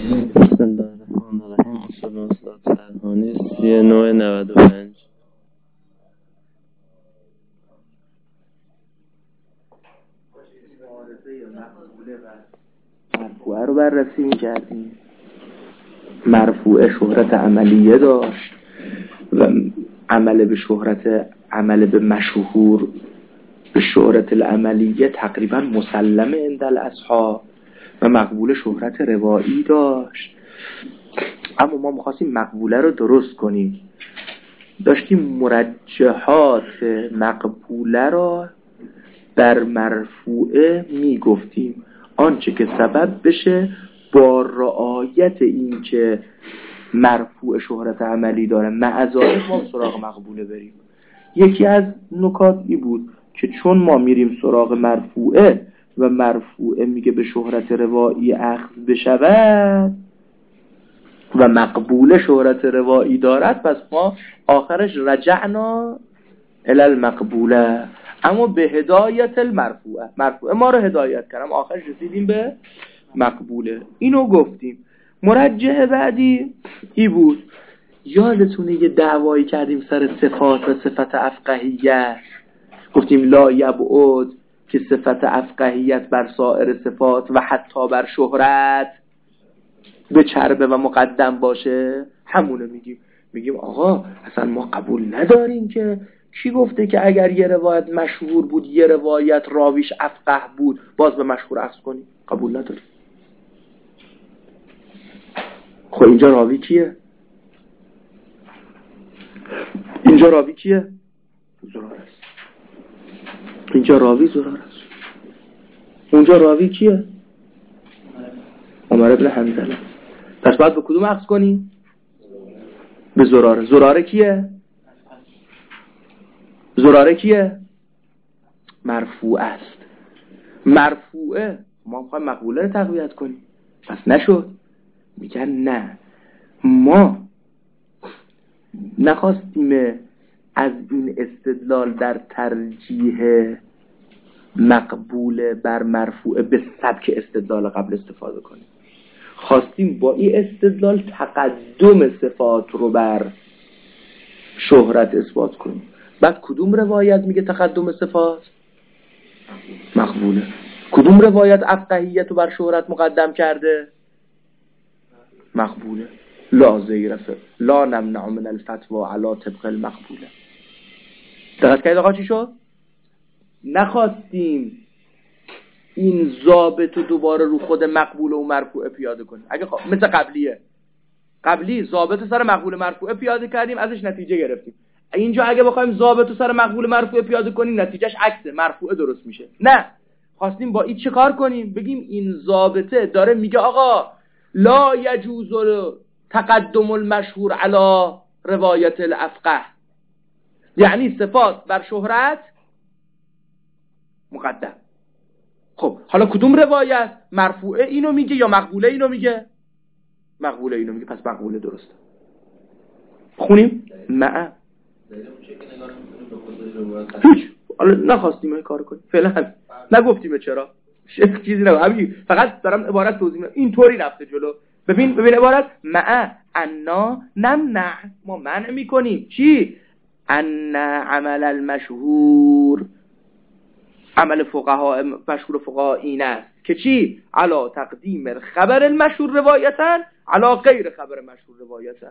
بسم الله الرحمن الرحیم. اصول استاد سرهانی 3995. مرفوعه رو بررسی می‌کردیم. مرفوعه شهرت عملیه داشت و عمل به شهرت، عمل به مشهور به شهرت العملیه تقریبا مسلمه عند الاصحاب و مقبول شهرت روایی داشت. اما ما می‌خواستیم مقبوله رو درست کنیم، داشتیم مرجحات مقبوله را در مرفوعه میگفتیم، آنچه که سبب بشه با رعایت این که مرفوع شهرت عملی داره معذارت ما سراغ مقبوله بریم. یکی از نکات ای بود که چون ما میریم سراغ مرفوعه و مرفوعه میگه به شهرت روایی اخذ بشود و مقبوله شهرت روایی دارد، پس ما آخرش رجعنا الی المقبوله، اما به هدایت المرفوعه. مرفوعه ما رو هدایت کردم، آخرش رسیدیم به مقبوله. اینو گفتیم. مرجح بعدی ای بود، یادتونه یه دعوایی کردیم سر صفات و صفت افقهیت، گفتیم لا یبعد که صفت افقهیت بر سایر صفات و حتی بر شهرت به چربه و مقدم باشه. همونه میگیم آقا اصلا ما قبول نداریم که کی گفته که اگر یه روایت مشهور بود یه روایت راویش افقه بود باز به مشهور عکس کنیم؟ قبول نداریم. خب اینجا راوی کیه؟ اینجا راوی کیه؟ زرار است. اینجا راوی زرار است. اونجا راوی کیه؟ عمر ابن حنظله. پس باید به کدوم عکس کنی؟ به زراره. زراره کیه؟ زراره کیه؟ مرفوع است. مرفوعه ما میخوایم مقبوله رو تقویت کنیم، پس نشد. میگن نه، ما نخواستیم از این استدلال در ترجیح مقبوله بر مرفوعه به سبک استدلال قبل استفاده کنیم، خواستیم با این استدلال تقدم صفات رو بر شهرت اثبات کنیم. بعد کدوم روایت میگه تقدم صفات؟ مقبوله. کدوم روایت افقهیت رو بر شهرت مقدم کرده؟ مقبوله. لا زیرفه لا نمنع من الفتوى علی طبق المقبوله. دقت کنید آقا چی شد؟ نخواستیم این ضابط رو دوباره رو خود مقبوله و مرفوعه پیاده کنیم. اگه مثل قبلی ضابط سر مقبوله مرفوعه پیاده کردیم، ازش نتیجه گرفتیم. اینجا اگه بخوایم ضابط سر مقبوله مرفوعه پیاده کنیم نتیجهش عکسه، مرفوعه درست میشه. نه، خواستیم با این چه کار کنیم؟ بگیم این ضابطه داره میگه آقا لا یجوز تقدم المشهور علی روایت الافقه، یعنی صفات بر شهرت مقدم. خب حالا کدوم روایت؟ مرفوعه اینو میگه یا مقبوله اینو میگه؟ مقبوله اینو میگه، پس مقبوله درسته. خونیم؟ نه هیچ، حالا نخواستیم این کارو کنیم، فعلا نگفتیم چرا، چیزی نگو، همین فقط دارم عبارت توضیح میدم. اینطوری رفته جلو. ببین عبارت مع انا نمنع، ما منع میکنیم چی؟ ان عمل المشهور، عمل فقها مشهور فقها این است که چی؟ علا تقدیم خبر المشهور روایتا علا غیر خبر مشهور روایتا.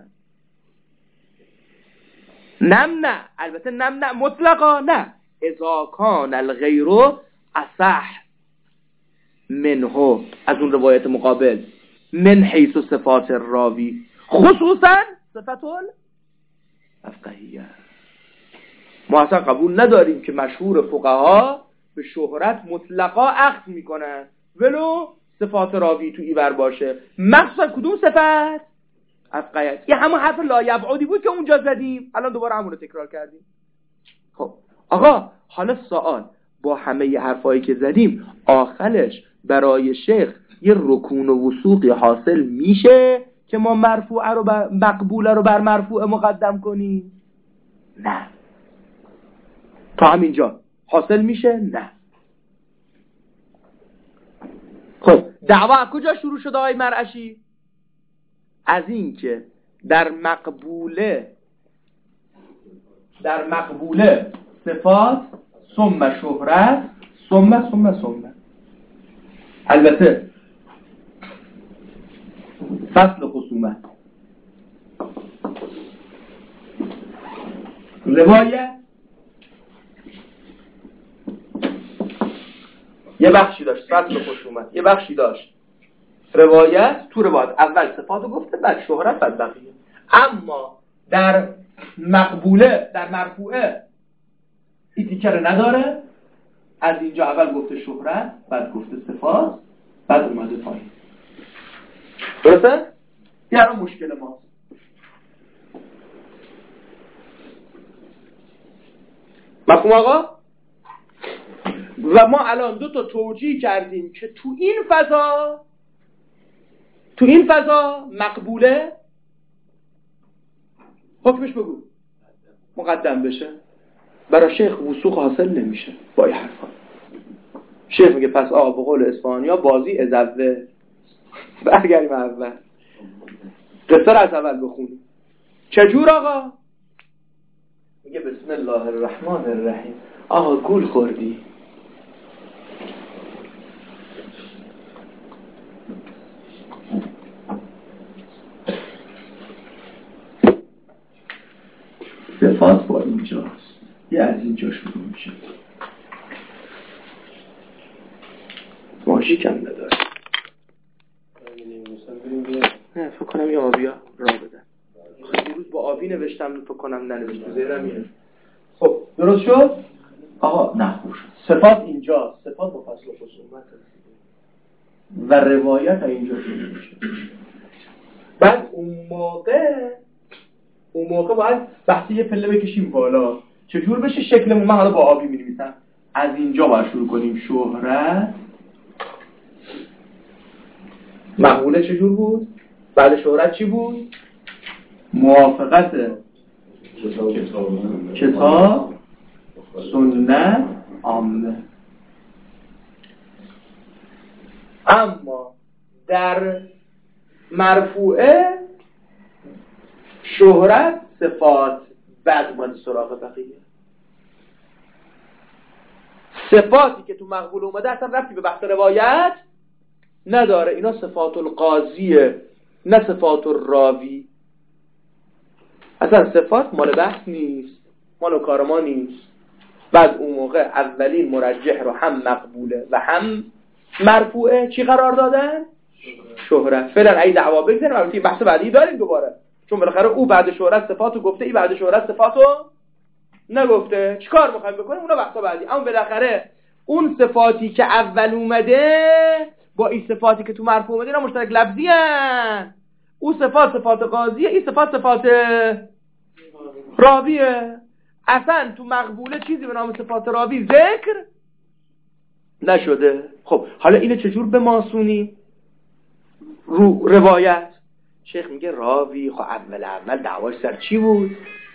نمنع، البته نمنع مطلقا نه، اذا کان الغیر اصح منه، از اون روایت مقابل، من حیث صفات الراوی خصوصا صفات الافقهیه. ما اصلا قبول نداریم که مشهور فقها به شهرت مطلقا اخذ میکنن ولو صفات راوی تو ایور باشه، مخصوصا کدوم صفت؟ افقهیت. یه همون حرف لا یبعدی بود که اونجا زدیم، الان دوباره همون رو تکرار کردیم. خب آقا حالا سوال، با همه ی حرفایی که زدیم آخرش برای شیخ یه رکون و وثوقی حاصل میشه که ما مرفوعه رو مقبوله رو بر مرفوعه مقدم کنیم؟ نه. تا همینجا حاصل میشه؟ نه. خب دعوا کجا شروع شده آقای مرعشی؟ از این که در مقبوله صفات ثم شهرت ثم البته فصل خصومت روایت یه بخشی داشت، فصل خصومت یه بخشی داشت، روایت. تو روایت اول صفاتو گفته، بعد شهرت، بعد بقیه. اما در مقبوله، در مرفوعه این تیکر نداره. از اینجا اول گفته شهرت، بعد گفته صفات، بعد اومده پایین. درسته؟ یعنی مشکل ماست. مفهوم آقا؟ و ما الان دو تا توجیه کردیم که تو این فضا مقبوله حکمش بگو مقدم بشه. برای شیخ وثوق حاصل نمیشه با این حرفا. شیخ میگه پس آقا به قول اسفانیا بازی ازوه. برگردیم اول قصه رو از اول بخونیم. چجور آقا؟ میگه بسم الله الرحمن الرحیم. آقا گول خوردی. صفات با اینجاست. یه از اینجا شروع میشه. ماژیک هم نداره. نه فکر کنم یه آبیا را بدن. دیروز با آبی نوشتم، فکر کنم ننوشت زیرم میاد. خب درست شد؟ آقا نه خوب شد. صفات اینجاست. صفات با فصل خصومت و روایت اینجا شروع میشه. بعد اون موقع باید بحثی یه پله بکشیم بالا. چجور بشه شکلمون؟ من حالا با آبی می‌نویسم. از اینجا باید شروع کنیم. شهرت مقبوله چجور بود؟ بعد شهرت چی بود؟ موافقت کتاب سنت عامه. اما در مرفوعه شهرت صفات بعد اومده سراغ بقیه. صفاتی که تو مقبول اومده اصلا ربطی به بحث روایت نداره. اینا صفات القاضیه نه صفات الراوی. اصلا صفات مال بحث نیست، مال کار ما نیست. بعد اون موقع اولین مرجح رو هم مقبوله و هم مرفوعه چی قرار دادن؟ شهرت. فعلا ای دعوا بگذاریم، البته بحث بعدی داریم دوباره، چون بالاخره او بعد شهرت صفاتو گفته، ای بعد شهرت صفاتو نگفته. چیکار میخوایم بکنیم؟ اونا بحث بعدی. اما بالاخره اون صفاتی که اول اومده با این صفاتی که تو مرفوع اومده اینا مشترک لفظی ان. او صفات قاضیه، این صفات راویه. اصلا تو مقبوله چیزی به نام صفات راوی ذکر نشده. خب حالا اینو چجور به ماسونی رو روایت؟ شیخ میگه راوی خب اول دعواش سر چی بود؟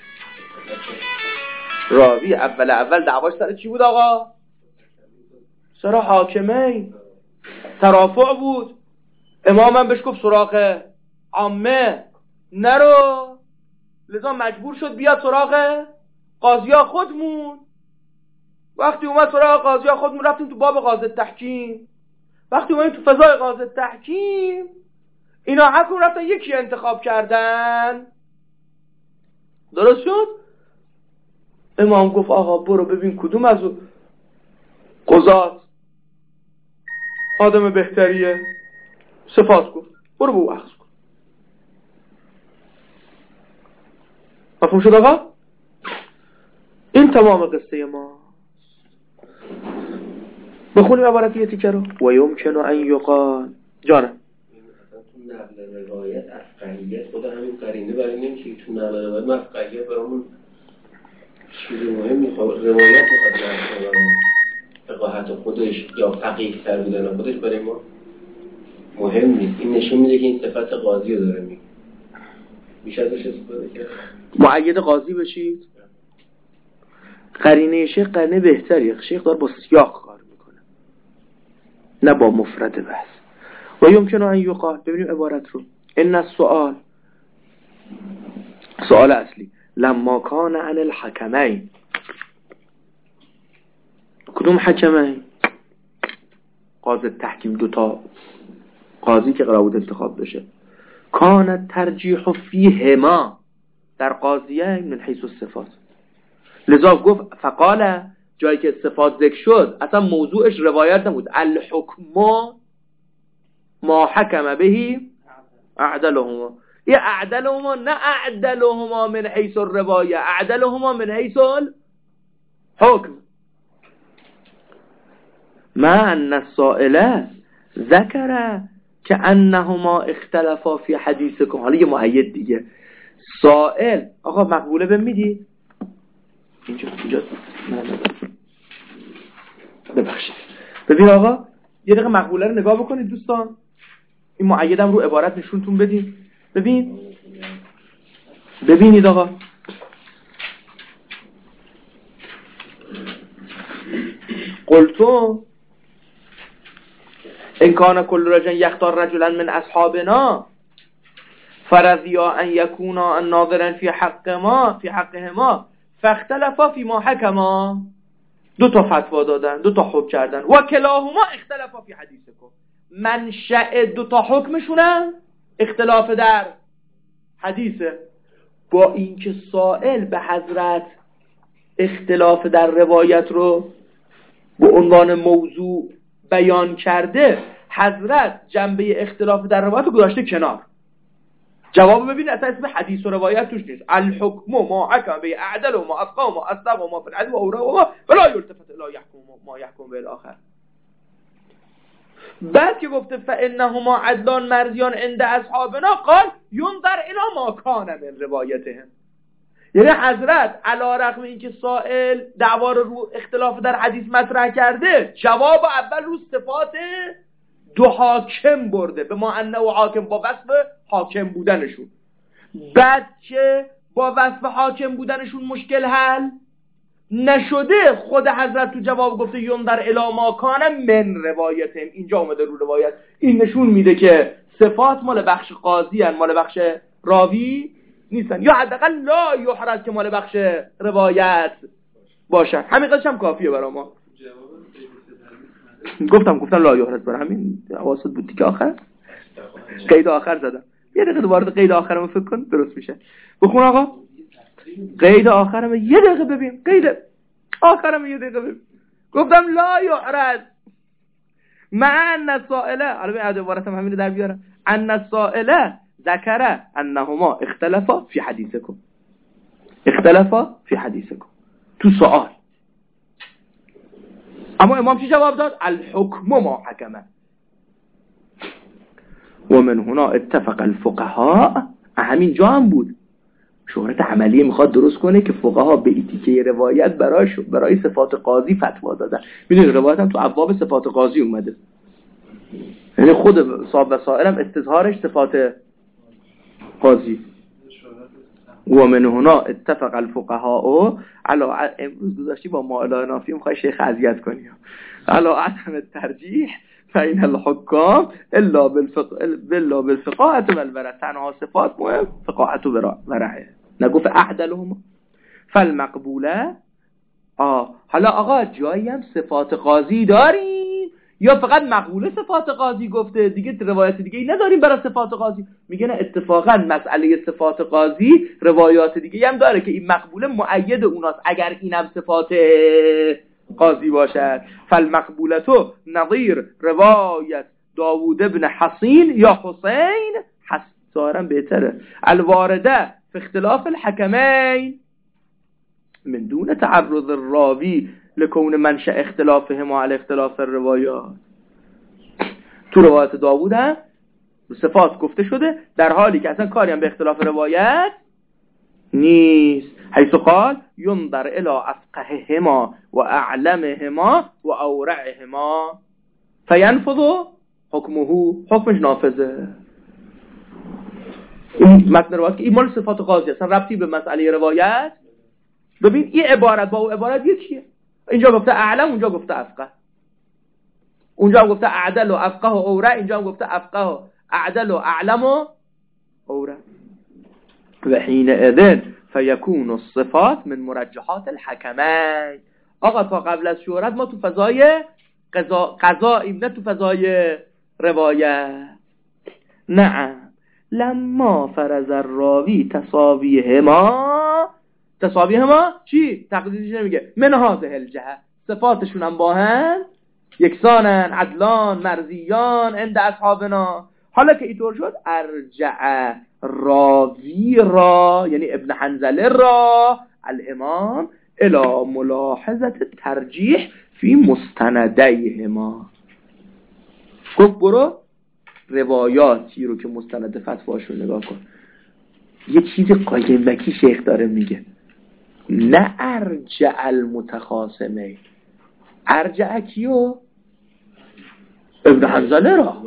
راوی اول دعواش سر چی بود آقا؟ سر حاکمین، ترافع بود. امام هم بهش گفت سراغ عامه نرو، لذا مجبور شد بیاد سراغ قاضیا خودمون. وقتی اومد سراغ قاضیا خودمون رفتیم تو باب قاضی تحکیم. وقتی اومدیم تو فضای قاضی تحکیم اینا حکم رفتن یکی انتخاب کردن. درست شد؟ امام گفت آقا برو ببین کدوم از قضات آدم بهتریه. صفات گفت برو به او اخذ کن. مفهوم شد آقا؟ این تمام قصه ما. بخونیم عبارتی تیکه رو. و یمکن ان یقال جانم تو نقل روایت افقهیت خود همین قرینه برای نمیشه که تو نقل روایت ما افقهیت برامون چیز مهم میخواد. روایت میخواد نقل فقاهت خودش یا فقیه تر بودن خودش برای ما مهم نیست. این نشون میده که این صفت قاضی رو داره میگه. میشه ازش استفاده کرد. مؤید قاضی بشید. قرینه شیخ قرینه بهتریه. شیخ داره با سیاق کار میکنه نه با مفرد بحث. و یمکن ان یقال. ببینیم عبارت رو. این السؤال، سؤال اصلی، لما کان عن الحکمین. کدوم حکمین؟ قاضی تحکیم، دوتا قاضی که قرار بود انتخاب بشه. کان ترجیح فیهما، در قاضیین من حیث الصفات. لذا گفت فقال، جایی که صفات ذکر شد اصلا موضوعش روایت نبود. الحکم ما حکم بهی اعدلهما. یه اعدلهما، نه اعدلهما من حیث الروایه، اعدلهما من حیث الحکم. ما ان السائله ذکر که انهما اختلافا فی حدیثکم. حالا یه مؤید دیگه، سائل آقا مقبوله بمیدید اینجا ببخشید. ببین آقا یه دقیقه مقبوله رو نگاه بکنید دوستان، این مؤیدم رو عبارت نشونتون بدین. ببینید آقا، قلتو ان کان کل رجل یختار رجلا من اصحابنا فرضیا ان یکونا ناظرا فی حقهما فاختلفا فی ما حکما. دو تا فتوا دادن، دو تا حکم کردن. و کلاهما اختلافا فی حدیثکم. منشأ دو تا حکمشونم اختلاف در حدیثه. با اینکه سائل به حضرت اختلاف در روایت رو به عنوان موضوع بیان کرده، حضرت جنبه اختلاف در روایت رو گذاشته کنار. جواب ببین، اصلا اسم حدیث و روایت توش نیست. الحکم ما حکم به اعدل و ما افقه و ما اصدق و ما فی العدل و اورا و ما فلا یلتفت الا یحکم ما یحکم به الاخر. بعد که گفته فانهما عدلان مرضیان عند اصحابنا قال ينظر الى ما کان من روایتهم. یعنی حضرت علی رغم اینکه سائل دعوا رو اختلاف در حدیث مطرح کرده، جواب اول رو صفات دو حاکم برده، به ما انه و حاکم، با وصف حاکم بودنشون. بعد که با وصف حاکم بودنشون مشکل حل نشده، خود حضرت تو جواب گفته ینظر الی ما کان من روایتهم. اینجا اومده رو روایت. این نشون میده که صفات مال بخش قاضی ان، مال بخش راوی نیستن، یا حداقل لا یحرز که مال بخش روایت باشن. همین قدرش هم کافیه برای ما. گفتم لا یحرز، برای همین واسط بود که آخر قید آخر زدم. یه دقیقه دوباره قید آخرمو فکر کن درست میشه. بخون آقا قید آخرم یه دقیقه ببین، قید آخرم یه دقیقه ببین. گفتم لا یحرز مع السائله. حالا به عبارتم همین رو در بیارم. ان السائله ذکر انهما اختلافا فی حدیثکم. اختلافا فی حدیثکم تو سوال. اما امام چی جواب داد؟ الحکم ما حکمه. و من هنا اتفق الفقهاء. همین جا هم بود. شهرت عملیه میخواد درست کنه که فقها به ایتیکه روایت برای صفات قاضی فتوا دادن. میدونید روایت هم تو ابواب صفات قاضی اومده، یعنی خود صاحب وسائل هم استظهارش صفات قاضی. و من هنا اتفق الفقهاء علی، امروز گذاشتی با معلا نافی میخوای شیخ اذیت کنی، علی عدم الترجیح فین الحکام الا بالفقاهه والورع. تنها صفات مهم فقاهت و ورعه، نگفت اعدلهم فالمقبوله. حالا آقا جایی هم صفات قاضی داریم یا فقط مقبوله صفات قاضی گفته دیگه روایت دیگه ای نداریم برای صفات قاضی؟ میگه نه، اتفاقا مسئله صفات قاضی روایات دیگه هم داره که این مقبوله مؤید اوناست اگر اینم صفات قاضی باشد. فالمقبوله تو نظیر روایت داوود ابن حسین یا حسین، حسارم بهتره، الوارده فی اختلاف الحکمین من دون تعرض الراوی لکون منشأ اختلافهما علی اختلاف الروایات. تو روایت داوود هم صفات گفته شده در حالی که اصلا کاری هم به اختلاف روایت نیست. حیث قال ينظر الى افقههما و اعلمهما و اورعهما فینفذ حکمه، حکمش نافذه. این متن روایت که این مال صفات قاضی اصلا ربطی به مسئله روایت. ببین این عبارت با اون عبارت یکیه. اینجا گفته اعلم، اونجا گفته افقه. اونجا گفته اعدل و افقه و اورع، اینجا گفته افقه و اعدل و اعلم و اوره و حین اذن فیکون الصفات من مرجحات الحکمین. آقا تا قبل از شهرت ما تو فضای قضاییم، نه تو فضای روایت. نعم لما فرض الراوی تساویهما چی؟ تقدیرش نمیگه من هذه الجهه، صفاتشون هم با هم یکسانن، عدلان، مرضیان عند اصحابنا. حالا که اینطور شد ارجع راوی را، یعنی ابن حنظله را، الامام الى ملاحظه ترجیح فی مستندیهما. گفت برو روایاتی رو که مستند فتواشو نگاه کن. یه چیز قایمکی شیخ داره میگه، نه ارجع المتخاصمین. ارجع کیو؟ ابن حنظله را.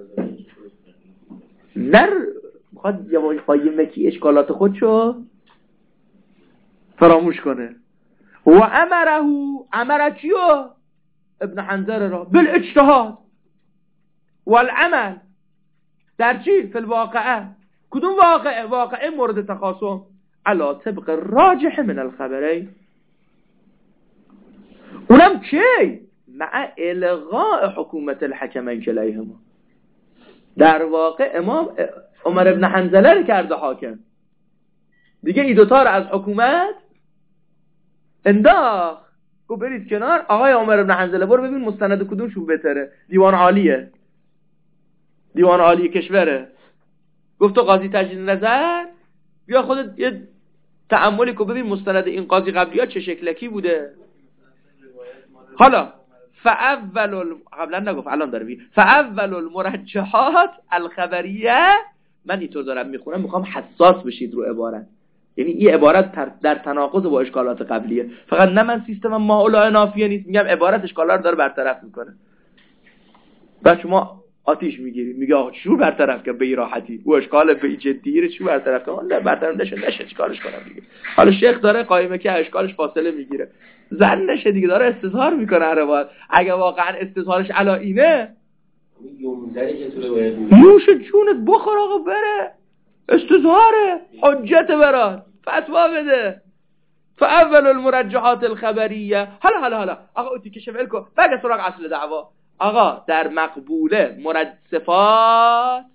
نه میخواد یه قایمکی اشکالات خودشو فراموش کنه. و امره کیو؟ ابن حنظله را بالاجتهاد والعمل در چی؟ فی الواقعه. کدوم واقعه؟ واقعه مورد تخاصم علا طبق راجح من الخبرین. اونم کی؟ مع الغاء حکومت الحکمین کلیهما. در واقع امام عمر ابن حنظله رو کرده حاکم دیگه، این دوتا رو از حکومت انداخت. گفت برید کنار، آقای عمر ابن حنظله برو ببین مستند کدومشون بهتره. دیوان عالیه، دیوان عالی کشوره. گفت تو قاضی تجدید نظر، بیا خودت یه تأملی که ببین مستند این قاضی قبلی ها چه شکلکی بوده. حالا قبلا نگفت الان داره میگه فاول المرجحات الخبریه. من اینطور دارم میخونم، میخوام حساس بشید رو عبارت. یعنی این عبارت در تناقض با اشکالات قبلیه. فقط نه من سیستمم ماولا نافیه نیست، میگم عبارت اشکالا رو داره برطرف میکنه. بعد شما آتیش میگیری، میگه آقا چجور برطرف کنم به این راحتی؟ او اشکال به جدی رو چجور برطرف کنم؟ نه برطرف نشه چیکارش کنم دیگه. حالا شیخ داره قائمه که اشکالش فاصله میگیره، زن نشه دیگه، داره استظهار میکنه هر وقت. اگه واقعا استظهارش علا اینه، یومزری که تو روایت نوش جونت بخور آقا، بره استظهاره، حجت برات فتوا بده. فاول المرجحات الخبریه. حالا آقا اوتی که شفل کو بگه سراغ اصل دعوا. آقا در مقبوله صفات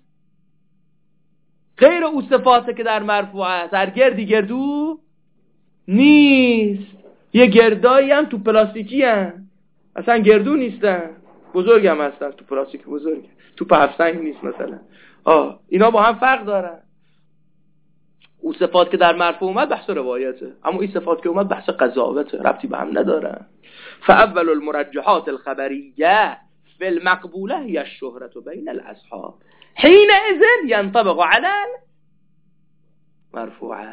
غیر او صفاته که در مرفوعه در گردو نیست. یه گردایی هم تو پلاستیکی هم اصلا گردو نیستن، بزرگ هم هستن تو پلاستیک، بزرگ تو پهفسنگ نیست مثلا. اینا با هم فرق دارن. او صفات که در مرفوع اومد بحث روایته، اما این صفات که اومد بحث قضاوته، ربطی به هم نداره. فاول المرجحات الخبریه في المقبوله هي الشهرة بين الاصحاب حينئذ ينطبق على المرفوعه.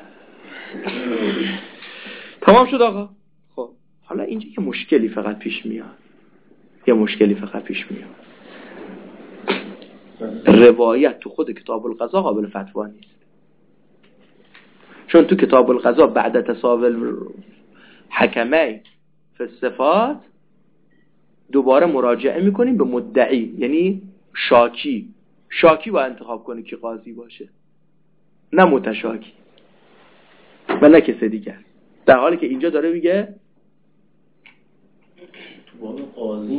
تمام شد آقا. خب حالا اینجا یه مشکلی فقط پیش میاد. روایت تو خود کتاب القضا قابل فتوا نیست، چون تو کتاب القضا بعد تساوی حکمین فی الصفات دوباره مراجعه میکنیم به مدعی، یعنی شاکی باید انتخاب کنه که قاضی باشه، نه متشاکی و نه کسی دیگر. در حالی که اینجا داره میگه تو باب قاضی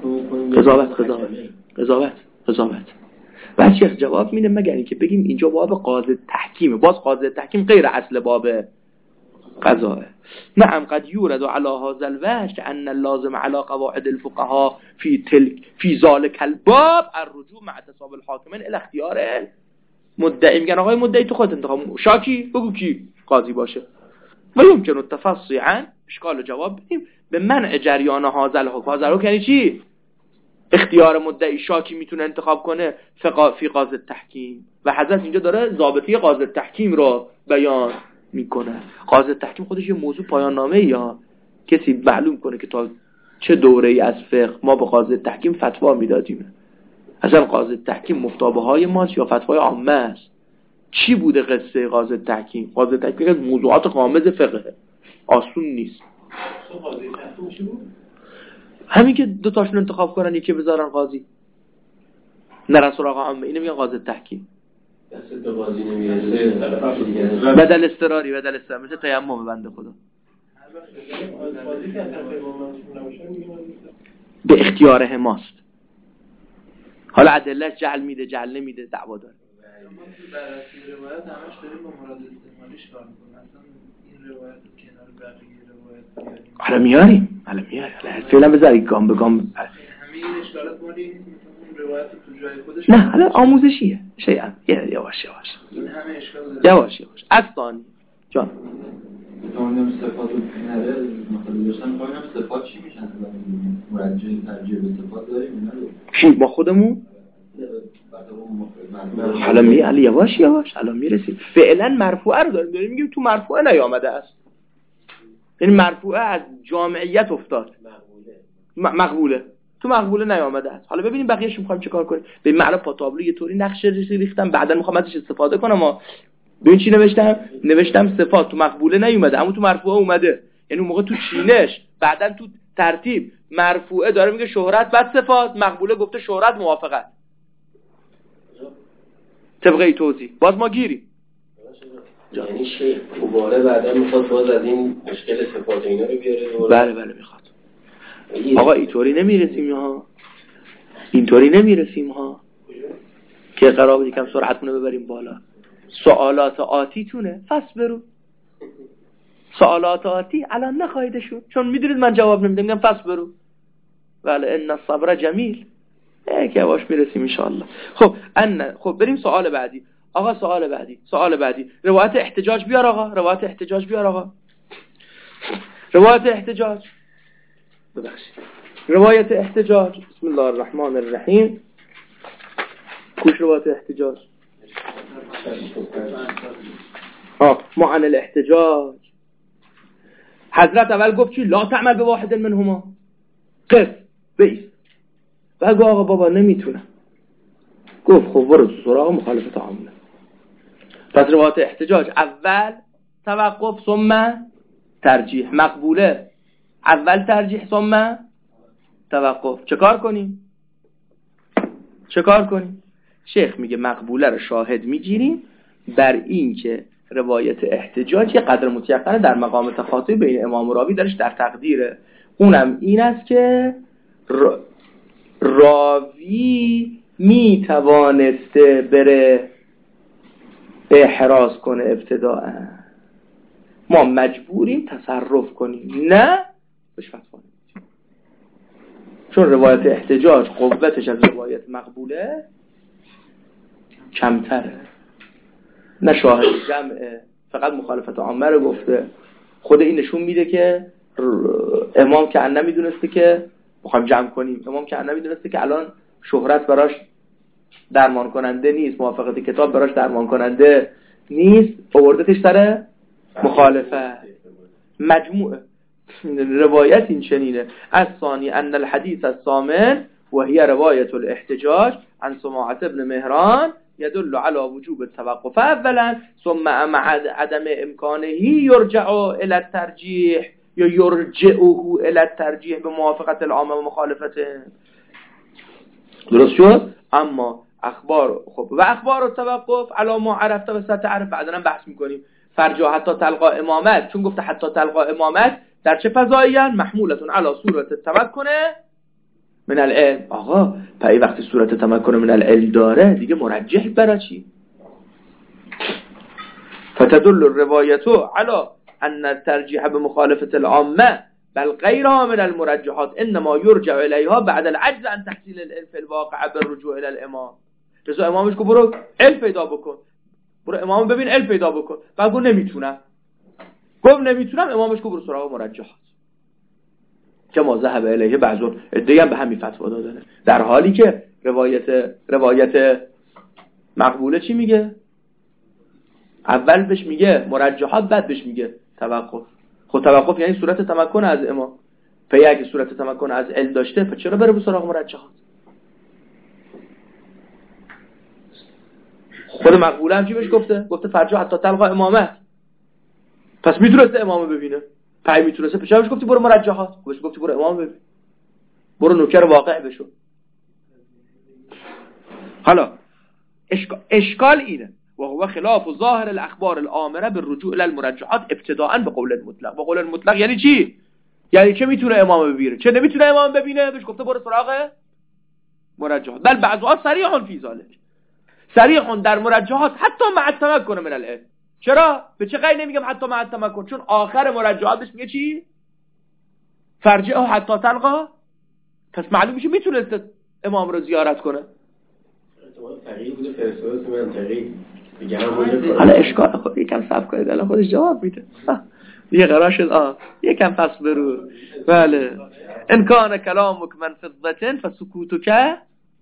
قضاوت. و شیخ جواب میده مگر اینکه بگیم اینجا باب قاضی تحکیمه. باز قاضی تحکیم غیر اصل باب قضاه. نعم قد یورد على هذا الوجه ان اللازم على قواعد الفقهاء في ذلك الباب الرجوع مع تساوي الحاكمين الى اختیار مدعی. میگن آقای مدعی تو خودت انتخاب، شاکی بگو کی قاضی باشه. و يمكن التفصي عن اشکال جواب بدیم به منع جریان هذا الحكم. یعنی چی؟ اختیار مدعی، شاکی میتونه انتخاب کنه فی قاضی تحکیم. و حضرت اینجا داره ضابطه قاضی تحکیم رو بیان میکنه. قاضی تحکیم خودش یه موضوع پایان نامه یا کسی معلوم کنه که تا چه دوره‌ای از فقه ما به قاضی تحکیم فتوا میدادیم. اصلا قاضی تحکیم مفتابه های ماست یا فتوای عامه است؟ چی بوده قصه قاضی تحکیم؟ قاضی تحکیم از موضوعات غامض فقه، آسون نیست. قاضی تحکیم چی بود؟ همین که دو تاشون انتخاب کنن یکی بذارن قاضی، نرن سراغ عامه، اینو میگن قاضی تحکیم. دست به قاضی نمیرسه بدل استراری مثل تیمم بنده خدا به اختیار حماست. حالا ادلهش جعل میده جعل نمیده دعوا داره. ما تو بررسی روایت همش داریم با مراد استعمالیش کار می‌کنیم. مثلا این روایت رو کنار بقیه روایت بیاریم. حالا میاریم. فعلا بذارید گام به گام. همه این اشکالات مالی نیست مثلا اون روایت تو جای خودش. نه حالا آموزشیه. شیئا یواش. این همه اشکال داره. یواش. اصلا جان. دارم صفات رو نره مثلا داشتم پایینم صفات چی میشن؟ مرجع ترجیح به صفات داریم اینا کی با خودمون؟ حالا علی یواش حالا میرسیم. فعلا مرفوعه رو داریم میگیم تو مرفوعه نیامده است. یعنی مرفوعه از جامعیت افتاد. مقبوله. تو مقبوله نیامده است. حالا ببینیم بقیه‌اش می‌خوایم چه کار کنیم. به معنا پاتابلو یه طوری نقشه ریختم بعدا می‌خوام ازش استفاده کنم. ببین چی نوشتم صفات تو مقبوله نیومده اما تو مرفوعه اومده. یعنی اون موقع تو چینش بعدا تو ترتیب مرفوعه داره میگه شهرت بعد صفات، مقبوله گفته شهرت موافقت. طبقه توضیح باز ما گیریم. یعنی شیخ دوباره بعدا میخواد باز از این مشکل صفات اینا رو بیاره دوباره. بله میخواد. آقا اینطوری نمیرسیم ها که قرار بود یکم سرعتونه ببریم بالا. سوالات آتیتونه فصبرو. سوالات آتی الان نخواهیدشون چون میدونید من جواب نمیدم میگم فصبرو. بله ان الصبر جمیل. که باش میرسیم ان شاء الله. خب بریم سوال بعدی. آقا سوال بعدی روایت احتجاج بیار آقا. روایت احتجاج بسم الله الرحمن الرحیم. کوش روایت احتجاج ما عن الاحتجاج. حضرت اول گفت چی؟ لا تعمل به واحد منهما. قف بیست. بگو آقا بابا نمیتونم. گفت خب برو تو سراغ مخالفت عامله. پس روایت احتجاج اول توقف ثم ترجیح. مقبوله اول ترجیح ثم توقف. چه کار کنیم؟ شیخ میگه مقبوله رو شاهد میگیریم بر این که روایت احتجاج یه قدر متیقنه در مقام تخاطب بین امام و راوی درش در تقدیره. اونم این است که راوی میتوانسته بره احراز کنه ابتداء. ما مجبوریم تصرف کنیم نه بهش فتوا نمیدیم. چون روایت احتجاج قوتش از روایت مقبوله کمتره. نه شاهد جمعه فقط مخالفت عامه رو گفته. خود این نشون میده که امام که ان نمیدونسته که میخوایم جمع کنیم. امام که ان نمیدونسته که الان شهرت براش درمان کننده نیست، موافقت کتاب براش درمان کننده نیست، آوردتش سر مخالفت. مجموعه روایت این چنینه. الثانی ان الحديث الثامن وهي رواية الاحتجاج عن سماعة ابن مهران يدل على وجوب التوقف اولا ثم مع عدم امكانه يرجع الى الترجيح یا يرجعه الى الترجيح بموافقة العامه و مخالفته. درست شد؟ اما اخبار التوقف على ما عرفته و ستعرف بعداً بحث میکنیم. فرجا حتی تلقا امامت چون گفته حتی تلقا امامت در چه فضاییان؟ محمولتون علی صورت تمکن من العلم. آقا پای وقتی صورت تمکن من العلم داره دیگه مرجح برای چی؟ فتدل الرواية على ان الترجيح بمخالفه العامه بل غيرها من المرجحات انما يرجع اليها بعد العجز عن تحصيل العلم في الواقع بالرجوع الى الامام. رضا امامش گفت برو علم پیدا بکن، برو امام ببین علم پیدا بکن. بعد گفت نمیتونم. امامش گفت برو سراغ مرجحات که ما ذهب الیه بعضون ادعی هم به همین فتوا دادن، در حالی که روایت مقبوله چی میگه؟ اول بهش میگه مرجحات بعد بهش میگه توقف. خب توقف یعنی صورت تمکن از امام. پس اگه صورت تمکن از علم داشته پس چرا بره به سراغ مرجحات؟ خود مقبوله هم چی بهش گفته فرجا حتی تلقا امامت. پس میتونسته امامو ببینه. پای میتونسته پس چرا بهش گفتی برو مرجحات؟ بهش گفتی برو امام ببین، برو نوکر واقع بشو. حالا اشکال اینه و هو خلاف ظاهر الاخبار الامره بالرجوع الى المرجحات ابتداء به قول المطلق. به قول المطلق یعنی چی؟ یعنی چه میتونه امام ببینه چه نمیتونه امام ببینه؟ بهش گفته برو سراغ مرجحات. بل بعضها صریح فی ذلک، صریح در مرجحات حتی مع التمکن من العلم. چرا؟ به چه قید نمیگم حتی مع التمکن؟ چون آخر مرجحات بهش میگه چی؟ فرجعه حتی تلقا. پس معلوم میشه میتونه امام رو زیارت کنه. فقیه بوده فرسوس منطقی دیگه همونجا. حالا اشکال خود یکم صبر کنید الان خودش جواب میده. یه قرار شد یکم پس برو. بله ان کان کلامک من فضة فسکوتک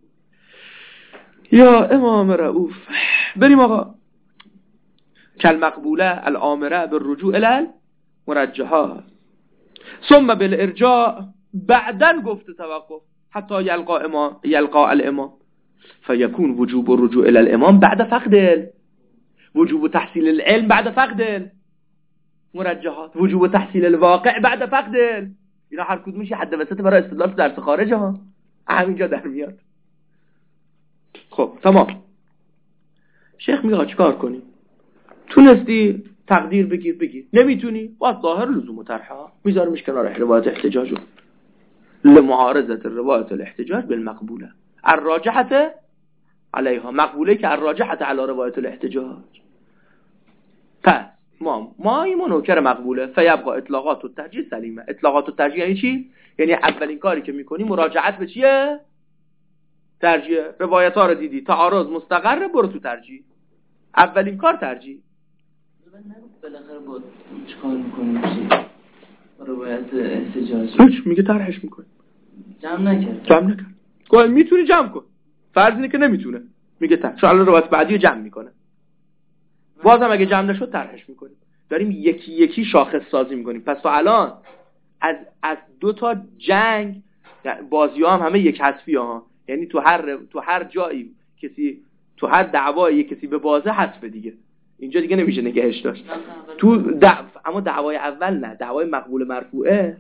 یا امام رؤوف. بریم آقا. کل مقبوله الامره بالرجوع الی المرجحات ثم بالارجاع بعدن گفت توقف حتی یلقا الامام فیکون وجوب الرجوع الى الامام بعد فقد وجوب تحصیل العلم بعد فقد مرجحات وجوب تحصیل الواقع بعد فقد. اینا هر کدومش حد وسط برای استدلال تو درس خارجه ها، همینجا در میاد. خب تمام. شیخ میگه چیکار کنی؟ تونستی تقدیر بگیر نمیتونی باز ظاهر لزوم طرحها میذارمش کنار روایت احتجاج لمعارضه الروایت الاحتجاج بالمقبوله الراجحه علیها. مقبوله که الراجحه علی روایت الاحتجاج. پس ما این نوکر مقبوله فیبقى اطلاقات و ترجیح سلیمه. اطلاقات و ترجیح یعنی چی؟ یعنی اولین کاری که میکنی مراجعت به چیه؟ ترجیح. روایت ها رو دیدی تعارض مستقره برو تو ترجیح. اولین کار ترجیح. بالاخره با چیکار میکنیم؟ روایت احتجاج هیچ میگه طرحش میکنه. جمع نکرد گویا میتونی جمع کن. فرض اینه که نمیتونه میگه طرح. چون الان روایت بعدی رو جمع میکنه. بازم اگه جمع نشد طرحش میکنیم. داریم یکی یکی شاخص سازی میکنیم. پس تا الان از دو تا جنگ بازی‌ها هم همه یک حذفی ها. یعنی تو هر جایی کسی تو هر دعوایی کسی به بازه حذف دیگه. اینجا دیگه نمیشه نگهش داشت. اما دعوای اول نه، دعوای مقبول مرفوعه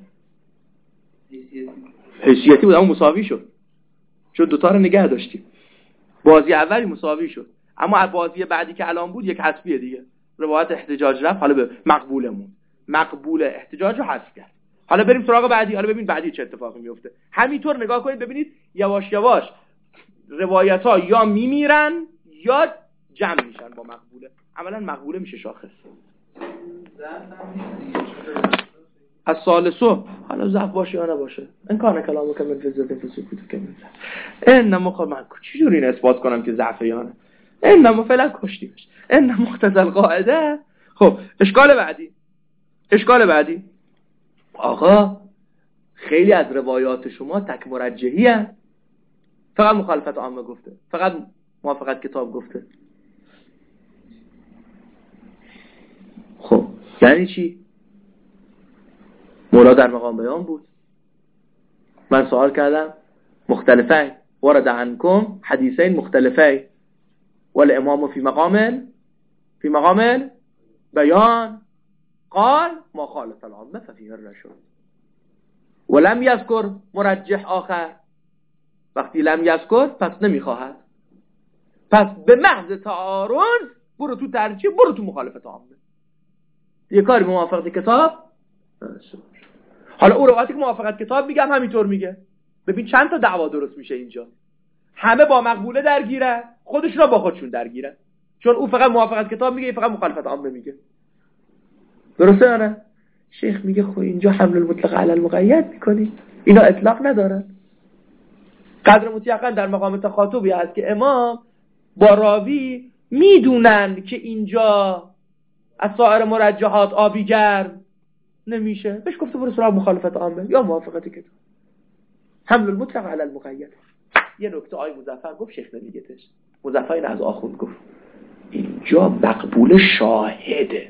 حیثیتی بود اما مساوی شد. چون دوتا رو نگه داشتیم. بازی اولی مساوی شد. اما بازی بعدی که الان بود یک حذفیه دیگه. روایت احتجاج رفت حالا به مقبولمون. مقبول احتجاج رو حذف کرد. حالا بریم سراغ بعدی. حالا ببین بعدی چه اتفاقی میفته. همینطور نگاه کنید ببینید یواش یواش روایت‌ها یا میمیرن یا جمع میشن با مقبوله. عملا مقبوله میشه شاخص. از ثالثو حالا ضعف باشه یا نباشه این کار کلامو که من فزت فسکوتو که میذارم انما خب من چجوری این اثبات کنم که ضعف یا نه؟ انما فعلا کشتیمش. ان مقتضى القاعده. خب اشکال بعدی آقا خیلی از روایات شما تک مرجحی هست. فقط مخالفت عامه گفته، فقط موافقت کتاب گفته. خب یعنی چی؟ مولا در مقام بیان بود. من سوال کردم مختلفین ورد عنکم حدیثین مختلفین والامام فی مقام بیان قال ما خالف العامه ففیه الرشد ولم یذکر مرجح آخر. وقتی لم یذکر پس نمیخواهد. پس به محض تعارض برو تو ترجیح، برو تو مخالفت عامه. یه کاری موافقت کتاب. حالا او روایتی که موافقت کتاب میگم همینطور میگه. ببین چند تا دعوا درست میشه اینجا. همه با مقبوله درگیره، خودشون رو با خودشون درگیره. چون او فقط موافقت کتاب میگه، فقط مخالفت عامه میگه. درسته یا نه؟ شیخ میگه خب اینجا حمل المطلق علی المقید میکنی. اینا اطلاق ندارن. قدر متیقن در مقام تخاطبی هست که امام با راوی میدونن که اینجا از سایر مرجحات آبی گرم نمیشه. بهش گفته برو سراغ مخالفت عامه یا موافقت کتاب. حمل المطلق علی المقید. یه نکته آی مظفر گفت شیخ نمیگهش. مظفر این از آخوند گفت اینجا مقبول شاهده.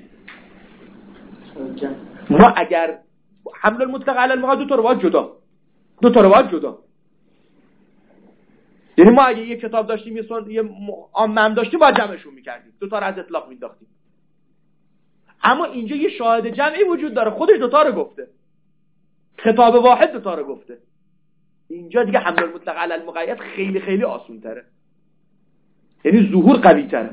ما اگر حمل المطلق علی المقید دو تا روایت جدا. یعنی ما اگه یه کتاب داشتیم یه عامه داشتیم باید جمعشون میکردیم، دو تا رو از اطلاق مینداختیم. اما اینجا یه شاهد جمعی وجود داره، خودش دو تا رو گفته. خطاب واحد دو تا رو گفته. اینجا دیگه حمل المطلق علی المقید خیلی خیلی آسون تره. یعنی ظهور قوی تره.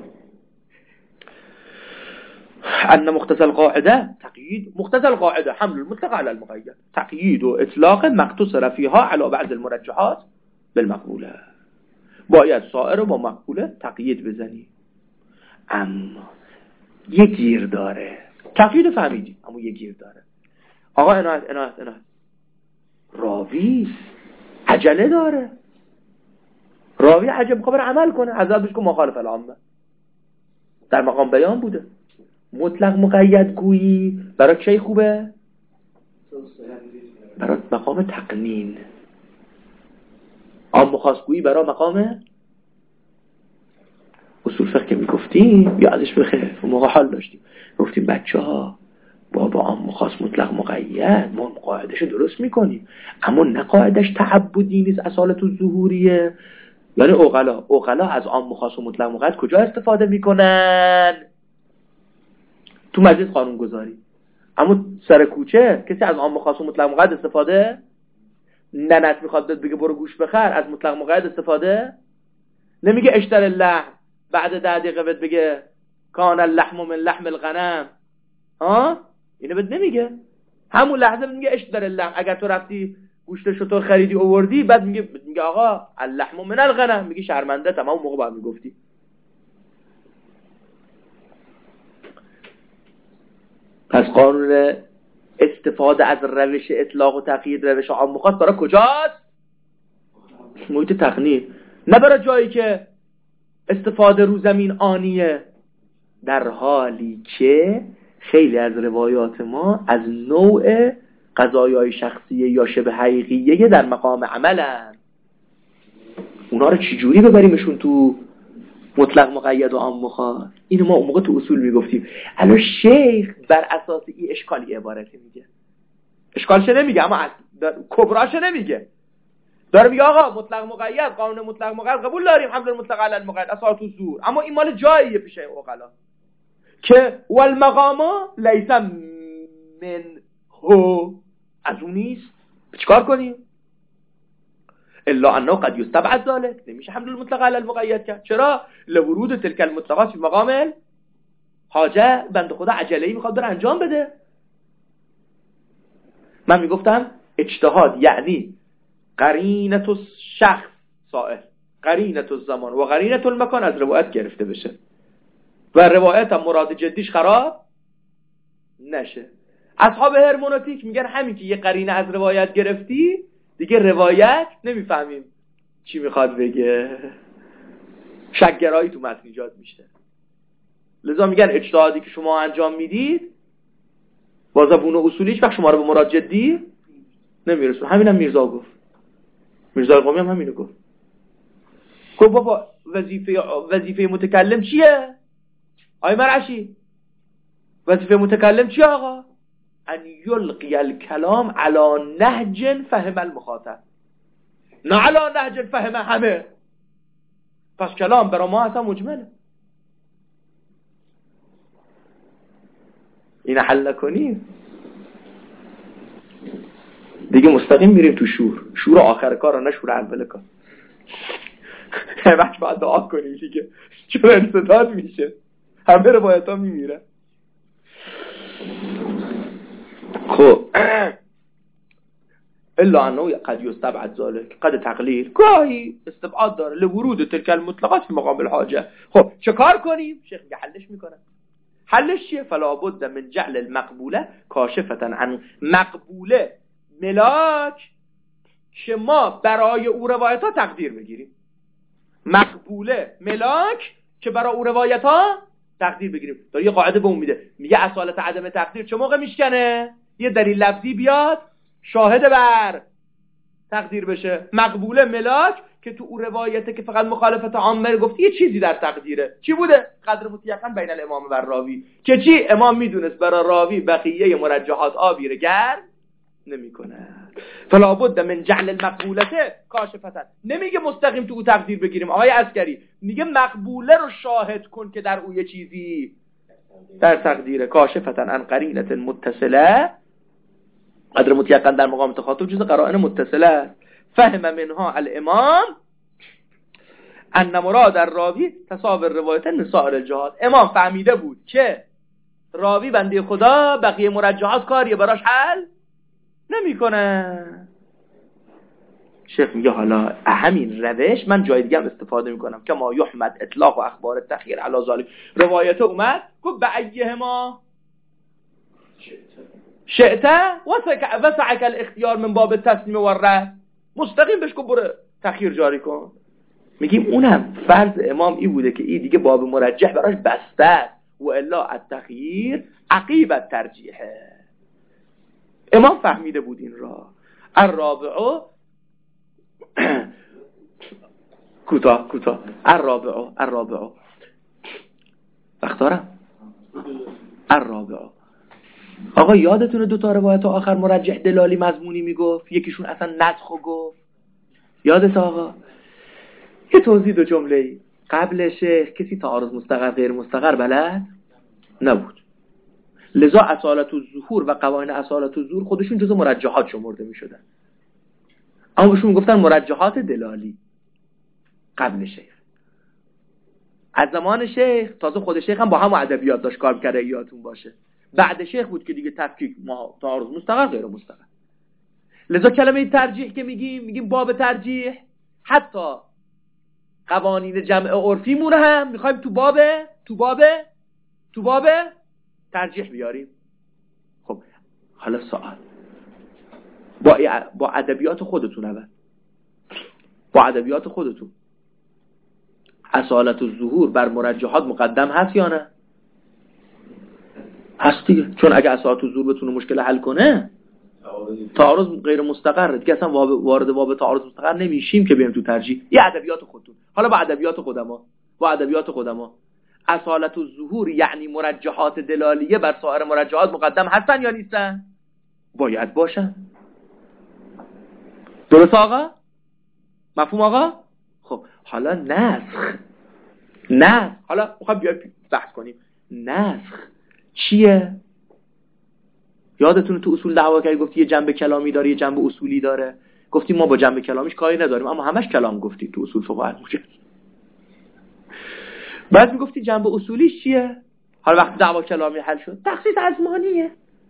ان مختص القاعده تقیید، مختص القاعده حمل المطلق على المقید، تقیید و اطلاق مقتصر فيها على بعض المرجحات بالمقبوله. باید سائر رو با مقبوله تقیید بزنی. اما یه گیر داره. تقیید فهمیدی، اما یه گیر داره. آقا عنایت راوی عجله داره. راوی عجب میخواد عمل کنه، حضرت بهش گفت مخالف العامه. در مقام بیان بوده. مطلق مقید گویی برای چی خوبه؟ برای مقام تقنین. عام خاص گویی برای مقام اصول فقه که میگفتیم یادش بخیر، اون موقع حال داشتیم گفتیم بچه‌ها بابا عام خاص مطلق مقید ما قاعده‌شو درست میکنیم، اما نه قاعده‌اش تعبدی نیست، اصالت ظهوریه. یعنی عقلا از عام خاص و مطلق مقید کجا استفاده میکنن؟ تو مجلس قانون گذاری. اما سر کوچه کسی از عام خاص و مطلق مقید استفاده ننت میخواد بگه برو گوش بخر، از مطلق مقید استفاده نمیگه اشتر اللحم، بعد 10 دقیقه بهت بگه کان اللحم من لحم الغنم. اینو بهت نمیگه، همون لحظه میگه اشتر اللحم. اگر تو رفتی گوشت شتر خریدی آوردی، بعد میگه آقا اللحم من الغنم، میگی شرمنده، تمام موقع بعد میگفتی. پس قانون استفاده از روش اطلاق و تقیید روش عام خاص برای کجاست؟ محیط تقنین، نه برای جایی که استفاده رو زمین آنیه. در حالی که خیلی از روایات ما از نوع قضایای شخصیه یا شبه حقیقیه در مقام عملن. اونا رو چجوری ببریمشون تو مطلق مقید و عام خاص؟ اینو ما اون موقع تو اصول میگفتیم. الان شیخ بر اساس این اشکالی عبارتی میگه، اشکالش نمیگه اما کبراش نمیگه، داره میگه آقا مطلق مقید، قانون مطلق مقید قبول داریم، حمل المطلق علی المقید اصالت الظهور، اما این مال جاییه پیش عقلا که والمقاما لیس من هو، از اون نیست. چیکار کنیم؟ الا انه قد یستبعد ذلك، نمیشه حمل المطلق علی المقید کرد. چرا؟ لورود تلک المطلقات فی مقام حاجه، بنده خدا عجله‌ای میخواد بره انجام بده. من میگفتم اجتهاد یعنی قرینه الشخص سائل، قرینه الزمان و قرینه المکان از روایت گرفته بشه و روایت هم مراد جدیش خراب نشه. اصحاب هرمونوتیک میگن همین که یه قرینه از روایت گرفتی دیگه روایت نمیفهمیم چی میخواد بگه، شک‌گرایی تو متن ایجاد میشه. لذا میگن اجتهادی که شما انجام میدید با زبون اصولیش وقت شما رو به مراد جدی نمیرسون. همینم میرزا گفت، میرزا قمی هم همینو گفت. بابا وظیفه متکلم چیه؟ آی مرعشی وظیفه متکلم چیه آقا؟ ان یلقی الکلام علی نهج فهم المخاطب، نه علی نهج فهم همه. پس کلام برای ما اصلا مجمله. این حل کنیم دیگه مستقیم میریم تو شور آخر کار، نه شور اول کار. همش باید دعا کنیم دیگه، چون انسداد میشه، همه روایت ها میمیره. خب الا انه قد یستبعد ذلك، قد تقلیل، گاهی استبعاد داره لورود تلک المطلقات فی مقام الحاجه. خب چه کار کنیم؟ شیخ میگه حلش میکنه. حلش چیه؟ فلا بد من جعل المقبوله کاشفه عن مقبوله ملاک، که ما برای او روایت ها تقدیر بگیریم. مقبوله ملاک که برای او روایت ها تقدیر بگیریم. داره یه قاعده به اون میده، میگه اصالت عدم تقدیر چه موقع میشکنه؟ یه دلیل لفظی بیاد شاهد بر تقدیر بشه. مقبوله ملاک که تو او روایته که فقط مخالفت عامه گفتی، یه چیزی در تقدیره. چی بوده؟ قدر متیقن بین الامام و راوی، که چی؟ امام میدونست برای راوی بقیه مرجحات آبیره گرد نمی کنه. فلا بد من جعل المقبولته کاشفه، نمیگه مستقیم تو او تقدیر بگیریم آقای عسکری، میگه مقبوله رو شاهد کن که در او یه چیزی در تقدیره. کاشفه عن قرینه متصله، قدر متیقن در مقام تخاطب جز قرائن متصله. فهم منها الامام ان مراد الراوی تصاور روایت نسائر الجهات. امام فهمیده بود که راوی بنده خدا بقیه مرجحات کاری براش حل نمیکنه. شیخ میگه حالا همین روش من جای دیگه هم استفاده میکنم که ما یحمد اطلاق و اخبار تخیر علی ذالک. روایت اومد گفت بأیهما شئت وسعک الاختیار من باب التسلیم و الرد. مستقیم بهش گفت برو تخیر جاری کن. میگیم اونم فرض امام این بوده که این دیگه باب مرجح براش بسته است و الا التخیر عقیب الترجیحه. امام فهمیده بود این را. الرابعه کوتاه الرابعه بختارم الرابعه. آقا یادتونه دو تا روایت آخر مرجح دلالی مضمونی میگفت، یکیشون اصلا نسخو گفت، یادت آقا؟ یه توضیح دو جمله. قبل شیخ کسی تعارض مستقر غیر مستقر بلد نبود، لذا اصالت الظهور و قوانین اصالت الظهور خودشون جزو مرجحات شمرده میشدن، اما بهشون میگفتن مرجحات دلالی. قبل شیخ، از زمان شیخ تازه خود شیخ هم با هم ادبیات داشت کار کرده، یادتون باشه. بعد شیخ بود که دیگه تفکیک ما تعارض مستقر غیر مستقر. لذا کلمه ترجیح که میگیم باب ترجیح، حتی قوانین جمع عرفی مون هم میخوایم تو باب ترجیح بیاریم. خب حالا سوال با ادبیات خودتون اول، با ادبیات خودتون اصالت الظهور بر مرجحات مقدم هست یا نه؟ هست دیگه، چون اگه اصالت الظهور بتونه مشکل حل کنه تعارض غیر مستقره دیگه، اصلا وارد باب تعارض مستقر نمیشیم که بریم تو ترجیح. یه ادبیات خودتون. حالا با ادبیات قدما اصالت الظهور یعنی مرجحات دلالیه بر سایر مرجحات مقدم هستن یا نیستن؟ باید باشن. درست آقا؟ مفهوم آقا؟ خب حالا نسخ حالا میخوام بیایم بحث کنیم. نسخ چیه؟ یادتونه تو اصول دعوا که گفتی یه جنبه کلامی داره یه جنبه اصولی داره، گفتیم ما با جنبه کلامیش کاری نداریم اما همش کلام گفتی تو اصول فقه موجه. بعد میگفتی جنبه اصولیش چیه؟ حالا وقتی دعوا کلامی حل شد تخصیص ازمانیه.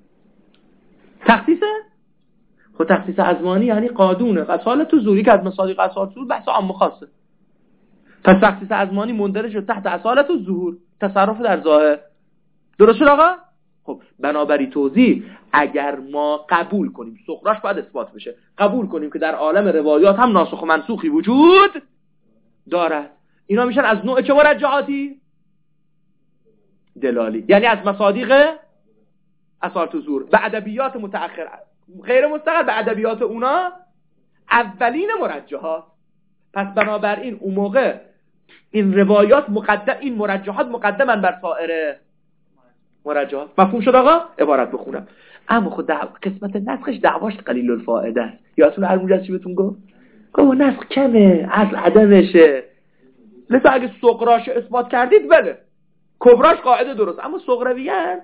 خب تخصیص ازمانی یعنی قانونه قصال تو زوری که از مصادیق قصال تو بحث عام خاصه. پس تخصیص ازمانی مندرج شد تحت اصالت و ظهور، تصرف در ظاهر. درست شد آقا؟ خب بنابراین توضیح، اگر ما قبول کنیم سخراش باید اثبات بشه، قبول کنیم که در عالم روایات هم ناسخ و منسوخی وجود دارد، اینا میشن از نوع چه مرجحاتی؟ دلالی، یعنی از مصادیق اصالت و ظهور به ادبیات متأخر غیر مستقر، به ادبیات اونا اولین مرجحات. پس بنابراین اون موقع این روایات این مرجحات مقدمن بر سایر مرجحات. مفهوم شد آقا؟ عبارت بخونم. اما خود قسمت نسخش دعواش قلیل الفائده است. یادتون هر موجه چی بهتون گفت نسخ کمه، اصل عدمشه. لذا اگه صغراش اثبات کردید بله، کبراش قاعده درست، اما صغرویان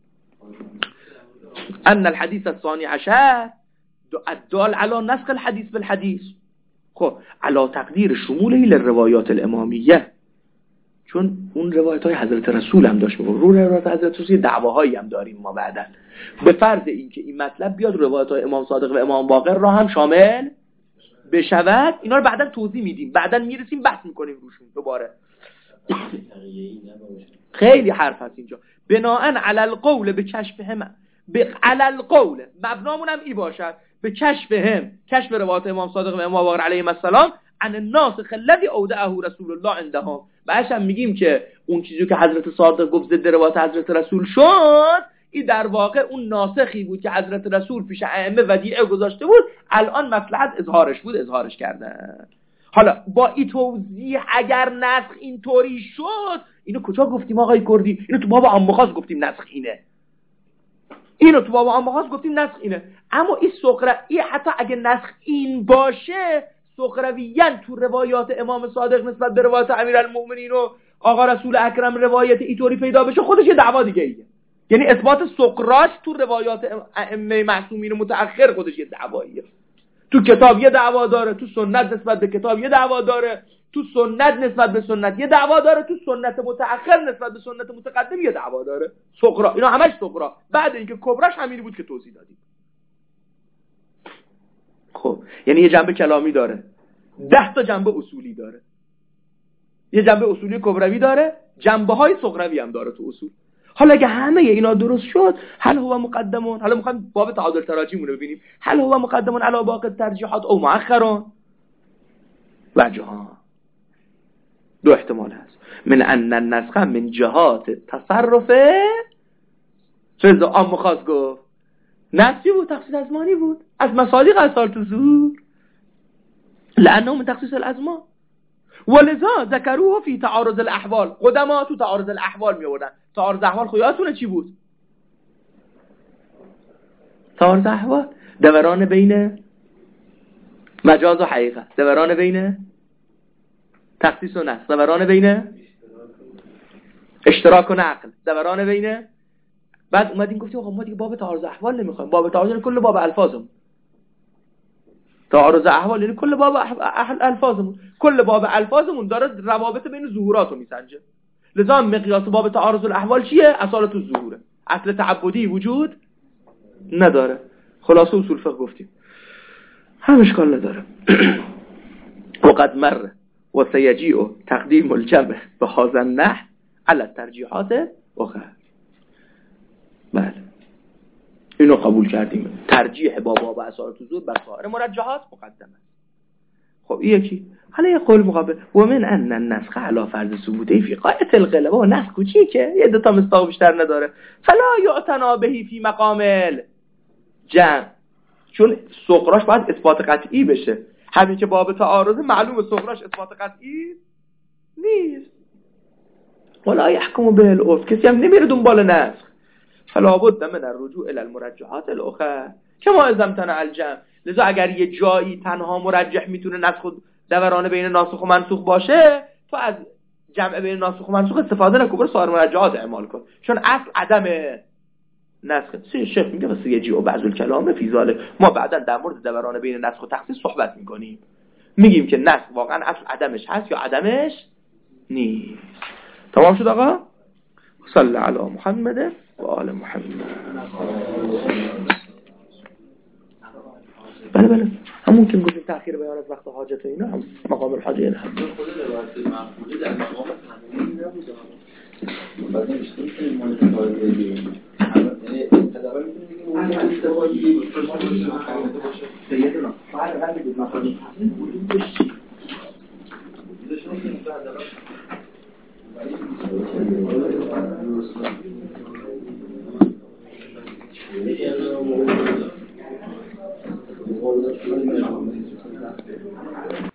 ان الحديث الثاني عشر الدال على نسخ الحديث بالحديث، خب علا تقدیر شموله للروایات الامامیه، چون اون روایت های حضرت رسول هم داشت میگم، رو روایت حضرت رسول دعواهایی هم داریم ما بعدا، به فرض این که این مطلب بیاد روایت های امام صادق و امام باقر را هم شامل بشود. اینا رو بعدا توضیح میدیم، بعدا میرسیم بحث میکنیم روشون دوباره. خیلی حرف هست اینجا. بناءً علی القول به کشفهم، علی القول مبنامون هم ای باشد به کشفهم، کشف روایت امام صادق و امام باقر علیهم السلام عن الناسخ الذي اودعه رسول الله عندهم. بعدش هم میگیم که اون چیزی که حضرت صادق گفت ضد روایت حضرت رسول شد، این در واقع اون ناسخی بود که حضرت رسول پیش ائمه ودیعه گذاشته بود، الان مصلحت اظهارش بود اظهارش کردن. حالا با این توضیح اگر نسخ اینطوری شد، اینو کجا گفتیم آقای کردی؟ اینو تو باب عام خاص گفتیم نسخ اینه، اینو تو باب عام خاص گفتیم نسخ اینه. اما این سقرائی حتی اگه نسخ این باشه، سقراویان تو روایات امام صادق نسبت به روایات امیرالمومنین و آقا رسول اکرم روایت اینطوری پیدا بشه، خودش یه دعوا دیگه ایه. یعنی اثبات سقراش تو روایات ائمه معصومین متأخر خودش یه دعواییه. تو کتاب یه دعوا داره، تو سنت نسبت به کتاب یه دعوا داره، تو سنت نسبت به سنت یه دعوا داره، تو سنت متأخر نسبت به سنت متقدم یه دعوا داره. صغرا، اینا همش صغرا. بعد اینکه کبراش همین بود که توضیح دادیم. خب یعنی یه جنبه کلامی داره، 10 تا جنبه اصولی داره، یه جنبه اصولی کبروی داره، جنبه های صغروی هم داره تو اصول. حالا اگه همه اینا درست شد، هل هو مقدمون، حالا میخوایم باب تعادل تراجیمون رو ببینیم، هل هو مقدمون علی باقی الترجیحات او مؤخرون؟ وجهان، 2 احتمال هست. من ان النسخ من جهات تصرف رضا عام خاص گفت نسخی بود، تخصیص ازمانی بود از مصادیق اصال تو ظهور، لانه من تخصیص الازمان، ولذا ذکروه فی تعارض الاحوال. قدما تو تعارض الاحوال می آوردن. تعارض احوال خیاتونه چی بود؟ تعارض احوال دوران بین مجاز و حقیقت، دوران بین تخصیص و نص، دوران بین اشتراک و نقل، دوران بین. بعد اومدین گفتیم آقا ما دیگه باب تعارض احوال نمیخوایم. باب تعارض یعنی کل باب الفاظمون. تعارض احوال یعنی کل باب الفاظمون. کل باب الفاظمون داره روابط بین ظهورات رو میسنجه. لذا مقیاس باب تعارض الاحوال چیه؟ اصالت الظهوره. اصل تعبدی وجود نداره. خلاصه اصول فقه گفتیم. هم اشکال نداره. وقد مر و سیجیء تقدیم الجمع به هذا النحو على الترجیحات اخرى. بله اینو قبول کردیم. ترجیح باب اصالت الظهور بر سایر مرجحات مقدم است. خب این یکی. حالا یه قول مقابل و من ان النسخ علی فرض ثبوتی فی غایت الغلبه. و نسخ کوچیکه، یه دو تا مصداق بیشتر نداره. فلا یعتنا بهی فی مقام الجمع، چون صغراش باید اثبات قطعی بشه. همین که باب تعارض معلومه صغراش اثبات قطعی نیست. ولا يحكم به العرف، کسی هم نمیره دنبال نسخ. فلا بد من الرجوع الى المرجحات الاخرى كما اذا امتنع الجمع. لذا اگر یه جایی تنها مرجح میتونه نسخ و دوران بین ناسخ و منسوخ باشه، تو از جمع بین ناسخ و منسوخ استفاده نکن، برو سایر مرجحات اعمال کن، چون اصل عدم نسخ. شیخ میگه واسه یه جیو بعض الکلام فی ذلک. ما بعدا در مورد دوران بین نسخ و تخصیص صحبت میکنیم، میگیم که نسخ واقعا اصل عدمش هست یا عدمش نیست. تمام شد آقا؟ صلی علی محمد و آل محمد. بله همون که میگیم تأخیر بیان از وقت حاجت و اینا هم مقام الحاجه نه. خود روایت مقبوله در مقام تنوین نبوده. بعد نمی‌شیم که مورد کار بگیریم. یعنی تداول می‌کنیم اون استفاده باشه. سیدنا فعلا قبل بود مقام حسین وجود داشت.